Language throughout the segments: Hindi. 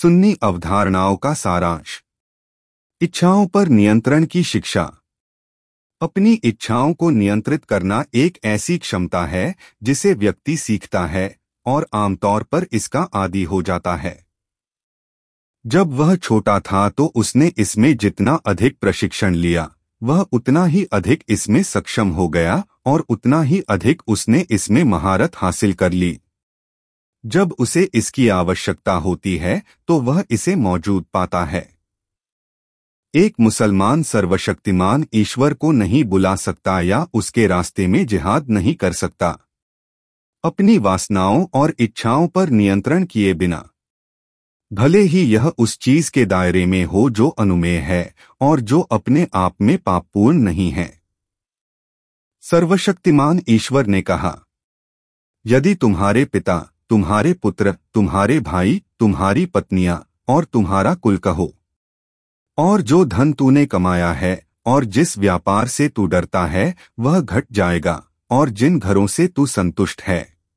सुन्नी अवधारणाओं का सारांश। इच्छाओं पर नियंत्रण की शिक्षा। अपनी इच्छाओं को नियंत्रित करना एक ऐसी क्षमता है जिसे व्यक्ति सीखता है और आमतौर पर इसका आदी हो जाता है। जब वह छोटा था तो उसने इसमें जितना अधिक प्रशिक्षण लिया, वह उतना ही अधिक इसमें सक्षम हो गया और उतना ही अधिक उसने इसमें महारत हासिल कर ली। जब उसे इसकी आवश्यकता होती है तो वह इसे मौजूद पाता है। एक मुसलमान सर्वशक्तिमान ईश्वर को नहीं बुला सकता या उसके रास्ते में जिहाद नहीं कर सकता, अपनी वासनाओं और इच्छाओं पर नियंत्रण किए बिना। भले ही यह उस चीज के दायरे में हो जो अनुमेय है और जो अपने आप में पापपूर्ण नहीं है। सर्वशक्तिमान ईश्वर ने कहा, यदि तुम्हारे पिता, तुम्हारे पुत्र, तुम्हारे भाई, तुम्हारी पत्नियां और तुम्हारा कुल कहो, और जो धन तूने कमाया है और जिस व्यापार से तू डरता है वह घट जाएगा, और जिन घरों से तू संतुष्ट है,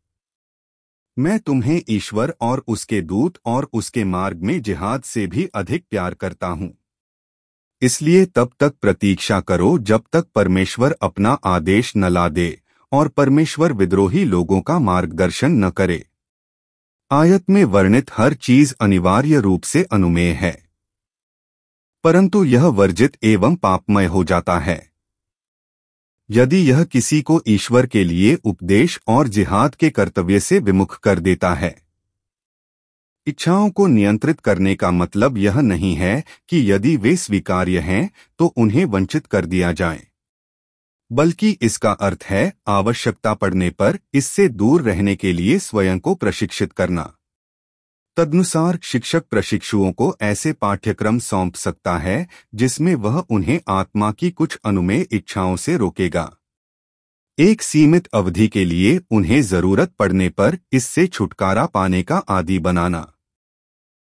मैं तुम्हें ईश्वर और उसके दूत और उसके मार्ग में जिहाद से भी अधिक प्यार करता हूं। इसलिए तब तक प्रतीक्षा करो जब तक परमेश्वर अपना आदेश न ला दे और परमेश्वर विद्रोही लोगों का मार्गदर्शन न करे। आयत में वर्णित हर चीज अनिवार्य रूप से अनुमेय है, परंतु यह वर्जित एवं पापमय हो जाता है यदि यह किसी को ईश्वर के लिए उपदेश और जिहाद के कर्तव्य से विमुख कर देता है। इच्छाओं को नियंत्रित करने का मतलब यह नहीं है कि यदि वे स्वीकार्य हैं तो उन्हें वंचित कर दिया जाए, बल्कि इसका अर्थ है आवश्यकता पड़ने पर इससे दूर रहने के लिए स्वयं को प्रशिक्षित करना। तदनुसार शिक्षक प्रशिक्षुओं को ऐसे पाठ्यक्रम सौंप सकता है जिसमें वह उन्हें आत्मा की कुछ अनुमेय इच्छाओं से रोकेगा, एक सीमित अवधि के लिए उन्हें जरूरत पड़ने पर इससे छुटकारा पाने का आदी बनाना।